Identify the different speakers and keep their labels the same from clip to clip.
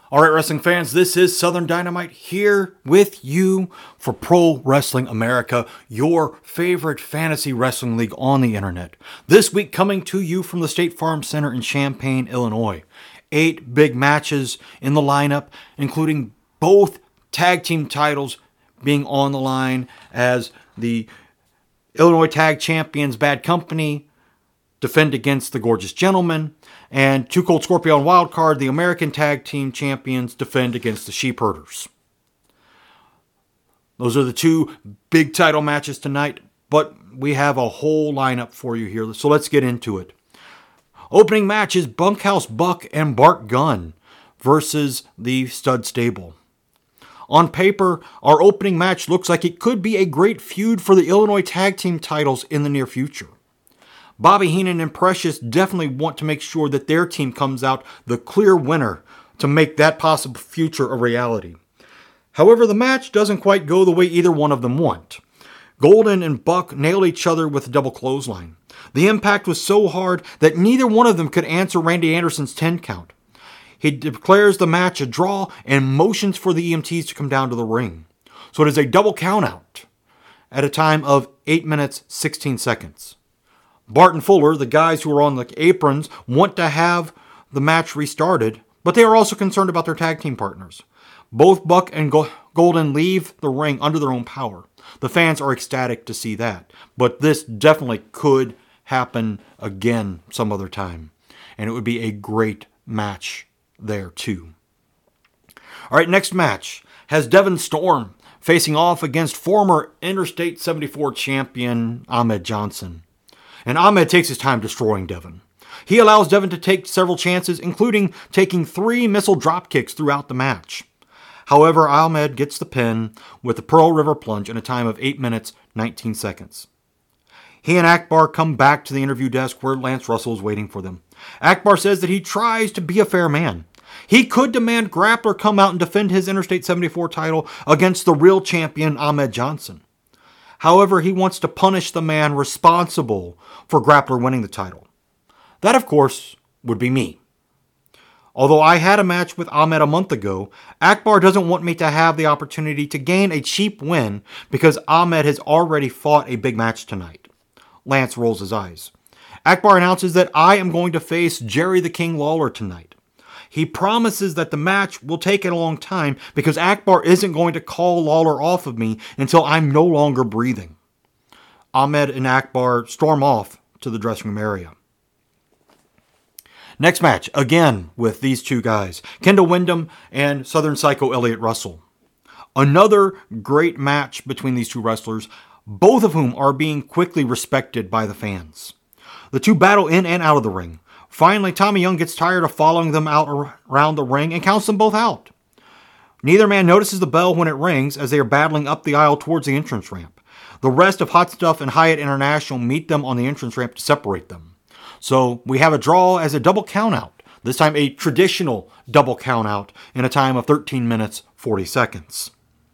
Speaker 1: All right, wrestling fans, this is Southern Dynamite here with you for Pro Wrestling America, your favorite fantasy wrestling league on the internet. This week coming to you from the State Farm Center in Champaign, Illinois. 8 big matches in the lineup, including both tag team titles being on the line as the Illinois Tag Champions Bad Company defend against the Gorgeous Gentlemen, and Too Cold Scorpio and Wildcard, the American Tag Team Champions, defend against the Sheepherders. Those are the 2 big title matches tonight, but we have a whole lineup for you here, so let's get into it. Opening match is Bunkhouse Buck and Bart Gunn versus the Stud Stable. On paper, our opening match looks like it could be a great feud for the Illinois Tag Team titles in the near future. Bobby Heenan and Precious definitely want to make sure that their team comes out the clear winner to make that possible future a reality. However, the match doesn't quite go the way either one of them want. Golden and Buck nailed each other with a double clothesline. The impact was so hard that neither one of them could answer Randy Anderson's 10 count. He declares the match a draw and motions for the EMTs to come down to the ring. So it is a double count out at a time of 8 minutes, 16 seconds. Bart and Fuller, the guys who are on the aprons, want to have the match restarted, but they are also concerned about their tag team partners. Both Buck and Golden leave the ring under their own power. The fans are ecstatic to see that, but this definitely could happen again some other time, and it would be a great match there too. All right, next match has Devon Storm facing off against former Interstate 74 champion Ahmed Johnson. And Ahmed takes his time destroying Devon. He allows Devon to take several chances, including taking 3 missile drop kicks throughout the match. However, Ahmed gets the pin with the Pearl River Plunge in a time of 8 minutes, 19 seconds. He and Akbar come back to the interview desk where Lance Russell is waiting for them. Akbar says that he tries to be a fair man. He could demand Grappler come out and defend his Interstate 74 title against the real champion Ahmed Johnson. However, he wants to punish the man responsible for Grappler winning the title. That, of course, would be me. Although I had a match with Ahmed a month ago, Akbar doesn't want me to have the opportunity to gain a cheap win because Ahmed has already fought a big match tonight. Lance rolls his eyes. Akbar announces that I am going to face Jerry the King Lawler tonight. He promises that the match will take a long time because Akbar isn't going to call Lawler off of me until I'm no longer breathing. Ahmed and Akbar storm off to the dressing room area. Next match, again with these 2 guys, Kendall Windham and Southern Psycho Elliott Russell. Another great match between these 2 wrestlers, both of whom are being quickly respected by the fans. The 2 battle in and out of the ring. Finally, Tommy Young gets tired of following them out around the ring and counts them both out. Neither man notices the bell when it rings as they are battling up the aisle towards the entrance ramp. The rest of Hot Stuff and Hyatt International meet them on the entrance ramp to separate them. So we have a draw as a double countout, this time a traditional double countout in a time of 13 minutes, 40 seconds.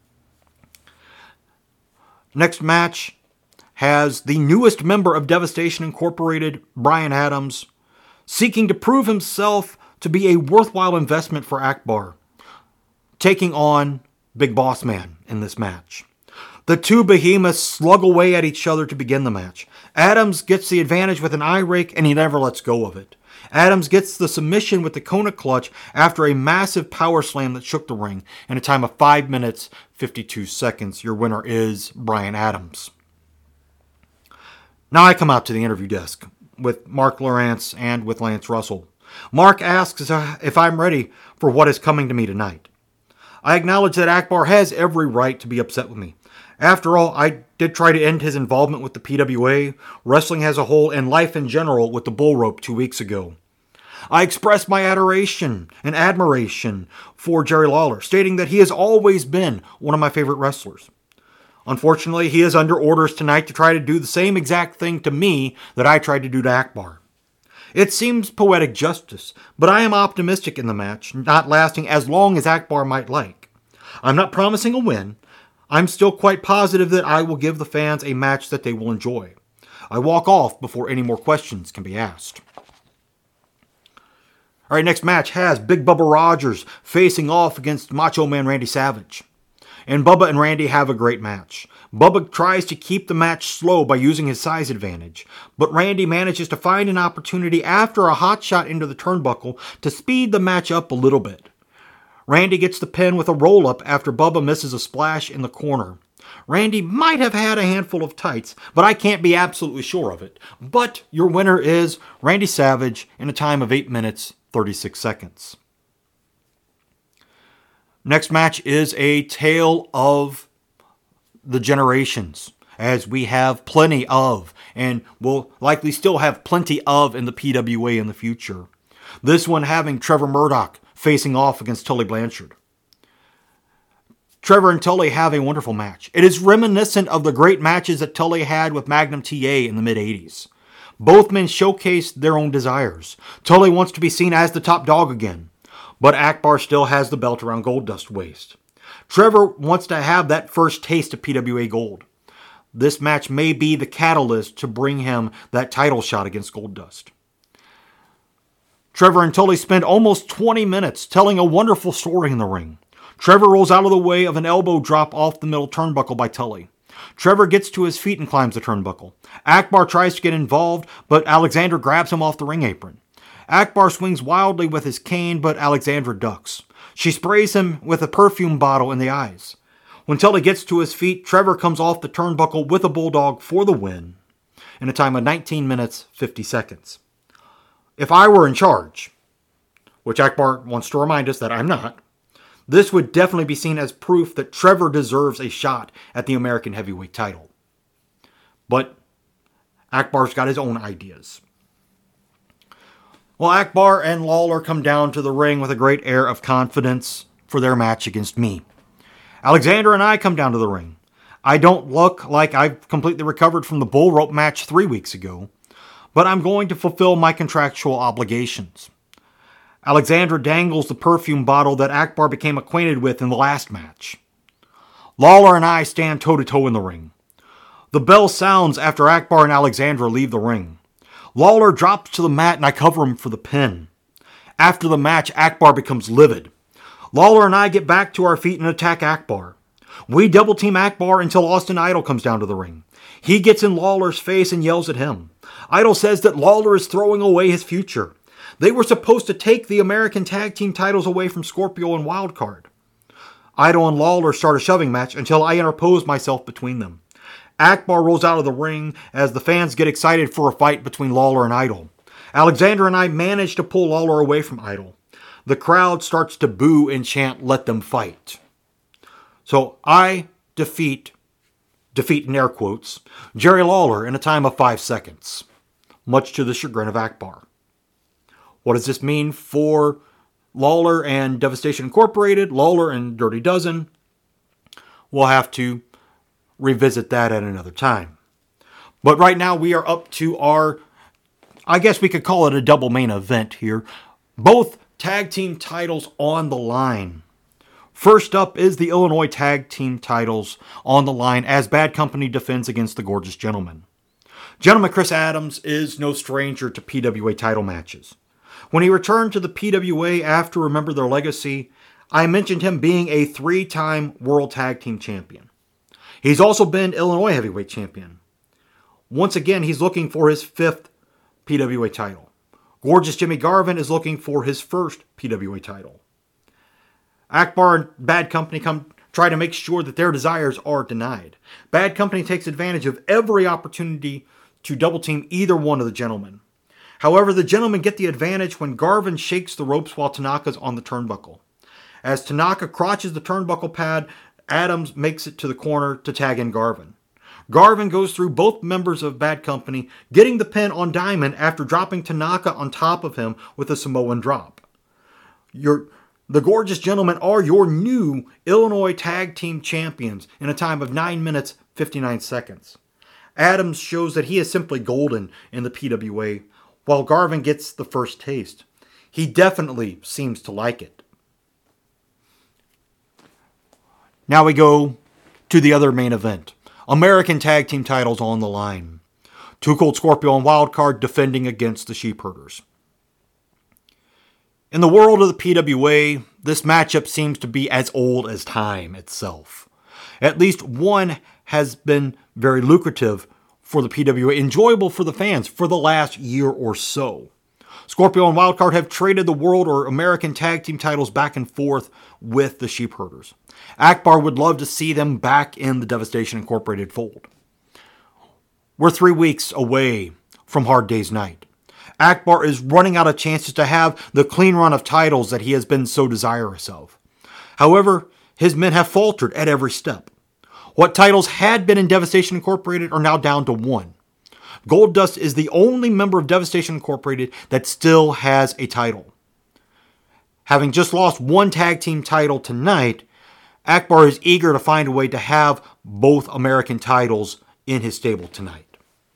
Speaker 1: Next match has the newest member of Devastation Incorporated, Brian Adams, seeking to prove himself to be a worthwhile investment for Akbar, taking on Big Boss Man in this match. The 2 behemoths slug away at each other to begin the match. Adams gets the advantage with an eye rake and he never lets go of it. Adams gets the submission with the Kona clutch after a massive power slam that shook the ring in a time of 5 minutes, 52 seconds. Your winner is Brian Adams. Now I come out to the interview desk with Mark Lawrence and with Lance Russell. Mark asks if I'm ready for what is coming to me tonight. I acknowledge that Akbar has every right to be upset with me. After all, I did try to end his involvement with the PWA, wrestling as a whole, and life in general with the bull rope 2 weeks ago. I expressed my adoration and admiration for Jerry Lawler, stating that he has always been one of my favorite wrestlers. Unfortunately, he is under orders tonight to try to do the same exact thing to me that I tried to do to Akbar. It seems poetic justice, but I am optimistic in the match, not lasting as long as Akbar might like. I'm not promising a win. I'm still quite positive that I will give the fans a match that they will enjoy. I walk off before any more questions can be asked. All right, next match has Big Bubba Rogers facing off against Macho Man Randy Savage. And Bubba and Randy have a great match. Bubba tries to keep the match slow by using his size advantage, but Randy manages to find an opportunity after a hot shot into the turnbuckle to speed the match up a little bit. Randy gets the pin with a roll-up after Bubba misses a splash in the corner. Randy might have had a handful of tights, but I can't be absolutely sure of it. But your winner is Randy Savage in a time of 8 minutes, 36 seconds. Next match is a tale of the generations, as we have plenty of, and will likely still have plenty of in the PWA in the future. This one having Trevor Murdoch facing off against Tully Blanchard. Trevor and Tully have a wonderful match. It is reminiscent of the great matches that Tully had with Magnum TA in the mid-80s. Both men showcased their own desires. Tully wants to be seen as the top dog again, but Akbar still has the belt around Goldust's waist. Trevor wants to have that first taste of PWA Gold. This match may be the catalyst to bring him that title shot against Goldust. Trevor and Tully spend almost 20 minutes telling a wonderful story in the ring. Trevor rolls out of the way of an elbow drop off the middle turnbuckle by Tully. Trevor gets to his feet and climbs the turnbuckle. Akbar tries to get involved, but Alexander grabs him off the ring apron. Akbar swings wildly with his cane, but Alexandra ducks. She sprays him with a perfume bottle in the eyes. When Tully gets to his feet, Trevor comes off the turnbuckle with a bulldog for the win in a time of 19 minutes, 50 seconds. If I were in charge, which Akbar wants to remind us that I'm not, this would definitely be seen as proof that Trevor deserves a shot at the American Heavyweight title. But Akbar's got his own ideas. Well, Akbar and Lawler come down to the ring with a great air of confidence for their match against me. Alexander and I come down to the ring. I don't look like I've completely recovered from the bull rope match 3 weeks ago, but I'm going to fulfill my contractual obligations. Alexandra dangles the perfume bottle that Akbar became acquainted with in the last match. Lawler and I stand toe-to-toe in the ring. The bell sounds after Akbar and Alexandra leave the ring. Lawler drops to the mat and I cover him for the pin. After the match, Akbar becomes livid. Lawler and I get back to our feet and attack Akbar. We double team Akbar until Austin Idol comes down to the ring. He gets in Lawler's face and yells at him. Idol says that Lawler is throwing away his future. They were supposed to take the American Tag Team titles away from Scorpio and Wildcard. Idol and Lawler start a shoving match until I interpose myself between them. Akbar rolls out of the ring as the fans get excited for a fight between Lawler and Idol. Alexander and I manage to pull Lawler away from Idol. The crowd starts to boo and chant, "Let them fight." So I defeat in air quotes, Jerry Lawler in a time of 5 seconds, much to the chagrin of Akbar. What does this mean for Lawler and Devastation Incorporated, Lawler and Dirty Dozen? We'll have to revisit that at another time. But right now we are up to our, I guess we could call it a double main event here. Both tag team titles on the line. First up is the Illinois tag team titles on the line as Bad Company defends against the Gorgeous Gentlemen. Gentleman Chris Adams is no stranger to PWA title matches. When he returned to the PWA after Remember Their Legacy, I mentioned him being a 3-time World Tag Team Champion. He's also been Illinois Heavyweight Champion. Once again, he's looking for his 5th PWA title. Gorgeous Jimmy Garvin is looking for his 1st PWA title. Akbar and Bad Company try to make sure that their desires are denied. Bad Company takes advantage of every opportunity to double team either one of the gentlemen. However, the gentlemen get the advantage when Garvin shakes the ropes while Tanaka's on the turnbuckle. As Tanaka crotches the turnbuckle pad, Adams makes it to the corner to tag in Garvin. Garvin goes through both members of Bad Company, getting the pin on Diamond after dropping Tanaka on top of him with a Samoan drop. The Gorgeous Gentlemen are your new Illinois Tag Team Champions in a time of 9 minutes, 59 seconds. Adams shows that he is simply golden in the PWA, while Garvin gets the first taste. He definitely seems to like it. Now we go to the other main event. American Tag Team titles on the line. Too Cold Scorpio and Wildcard defending against the Sheepherders. In the world of the PWA, this matchup seems to be as old as time itself. At least one has been very lucrative for the PWA, enjoyable for the fans for the last year or so. Scorpio and Wildcard have traded the world or American tag team titles back and forth with the Sheepherders. Akbar would love to see them back in the Devastation Incorporated fold. We're 3 weeks away from Hard Day's Night. Akbar is running out of chances to have the clean run of titles that he has been so desirous of. However, his men have faltered at every step. What titles had been in Devastation Incorporated are now down to 1. Goldust is the only member of Devastation Incorporated that still has a title. Having just lost 1 tag team title tonight, Akbar is eager to find a way to have both American titles in his stable tonight.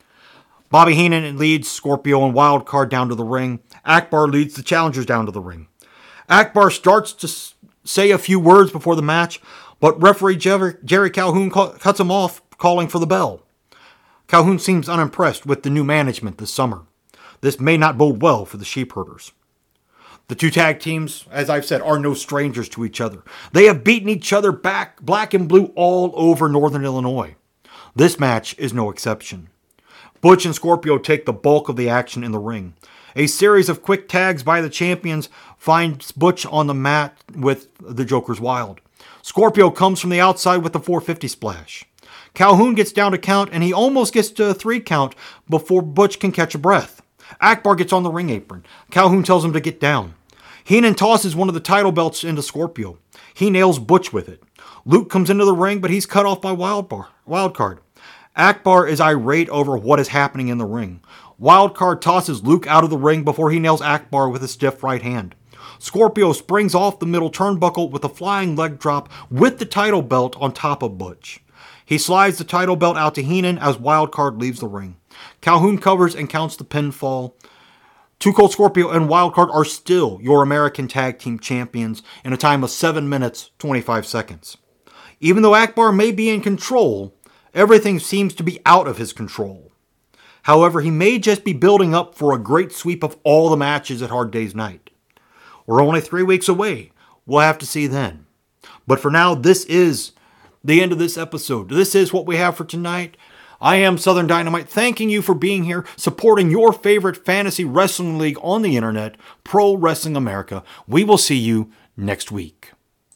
Speaker 1: Bobby Heenan leads Scorpio and Wildcard down to the ring. Akbar leads the challengers down to the ring. Akbar starts to say a few words before the match, but referee Jerry Calhoun cuts him off, calling for the bell. Calhoun seems unimpressed with the new management this summer. This may not bode well for the Sheepherders. The 2 tag teams, as I've said, are no strangers to each other. They have beaten each other back, black and blue, all over Northern Illinois. This match is no exception. Butch and Scorpio take the bulk of the action in the ring. A series of quick tags by the champions finds Butch on the mat with the Joker's Wild. Scorpio comes from the outside with the 450 splash. Calhoun gets down to count, and he almost gets to a 3 count before Butch can catch a breath. Akbar gets on the ring apron. Calhoun tells him to get down. Heenan tosses one of the title belts into Scorpio. He nails Butch with it. Luke comes into the ring, but he's cut off by Wildcard. Akbar is irate over what is happening in the ring. Wildcard tosses Luke out of the ring before he nails Akbar with a stiff right hand. Scorpio springs off the middle turnbuckle with a flying leg drop with the title belt on top of Butch. He slides the title belt out to Heenan as Wildcard leaves the ring. Calhoun covers and counts the pinfall. 2 Cold Scorpio and Wildcard are still your American Tag Team Champions in a time of 7 minutes, 25 seconds. Even though Akbar may be in control, everything seems to be out of his control. However, he may just be building up for a great sweep of all the matches at Hard Day's Night. We're only 3 weeks away. We'll have to see then. But for now, this is the end of this episode. This is what we have for tonight. I am Southern Dynamite, thanking you for being here, supporting your favorite fantasy wrestling league on the internet, Pro Wrestling America. We will see you next week.